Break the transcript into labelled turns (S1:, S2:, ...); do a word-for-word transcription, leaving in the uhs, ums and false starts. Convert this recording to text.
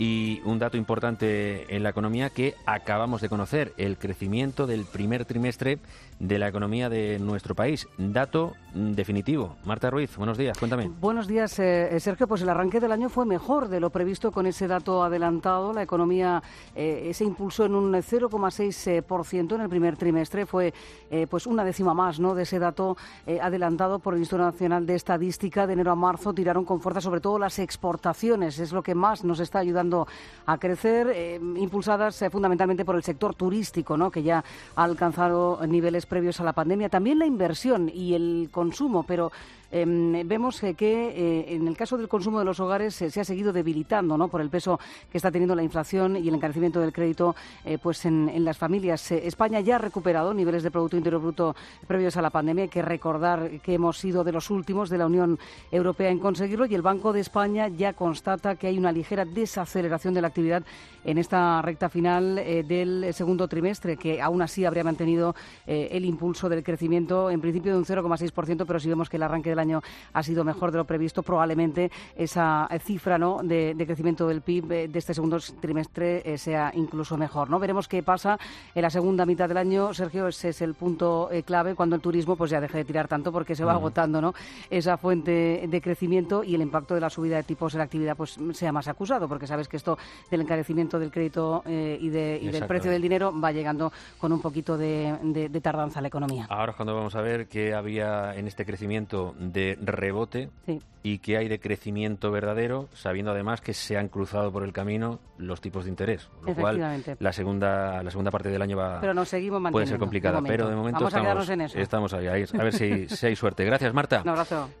S1: Y un dato importante en la economía que acabamos de conocer, el crecimiento del primer trimestre de la economía de nuestro país. Dato definitivo. Marta Ruiz, buenos días, cuéntame.
S2: Buenos días, eh, Sergio. Pues el arranque del año fue mejor de lo previsto con ese dato adelantado. La economía eh, se impulsó en un cero coma seis por ciento en el primer trimestre. Fue eh, pues una décima más, ¿no?, de ese dato eh, adelantado por el Instituto Nacional de Estadística. De enero a marzo tiraron con fuerza sobre todo las exportaciones. Es lo que más nos está ayudando a crecer, eh, impulsadas eh, fundamentalmente por el sector turístico, ¿no?, que ya ha alcanzado niveles previos a la pandemia. También la inversión y el consumo, pero eh, vemos eh, que eh, en el caso del consumo de los hogares eh, se ha seguido debilitando, ¿no?, por el peso que está teniendo la inflación y el encarecimiento del crédito eh, pues en, en las familias. Eh, España ya ha recuperado niveles de Producto Interior Bruto previos a la pandemia. Hay que recordar que hemos sido de los últimos de la Unión Europea en conseguirlo, y el Banco de España ya constata que hay una ligera desaceleración de la actividad en esta recta final eh, del segundo trimestre, que aún así habría mantenido eh, el impulso del crecimiento, en principio de un cero coma seis por ciento, pero si vemos que el arranque del año ha sido mejor de lo previsto, probablemente esa cifra, ¿no?, de, de crecimiento del P I B de este segundo trimestre eh, sea incluso mejor, ¿no? Veremos qué pasa en la segunda mitad del año, Sergio. Ese es el punto eh, clave, cuando el turismo pues ya deje de tirar tanto, porque se va uh-huh. agotando, ¿no?, esa fuente de crecimiento, y el impacto de la subida de tipos en la actividad pues sea más acusado, porque sabes que esto del encarecimiento del crédito eh, y, de, y del precio del dinero va llegando con un poquito de, de, de tardanza a la economía.
S1: Ahora es cuando vamos a ver qué había en este crecimiento de rebote sí. y qué hay de crecimiento verdadero, sabiendo además que se han cruzado por el camino los tipos de interés, lo cual la segunda la segunda parte del año va
S2: pero nos seguimos
S1: puede ser complicada,
S2: de
S1: pero de momento
S2: vamos
S1: estamos,
S2: a quedarnos en eso.
S1: estamos ahí, a ver si, si hay suerte. Gracias, Marta.
S2: Un abrazo.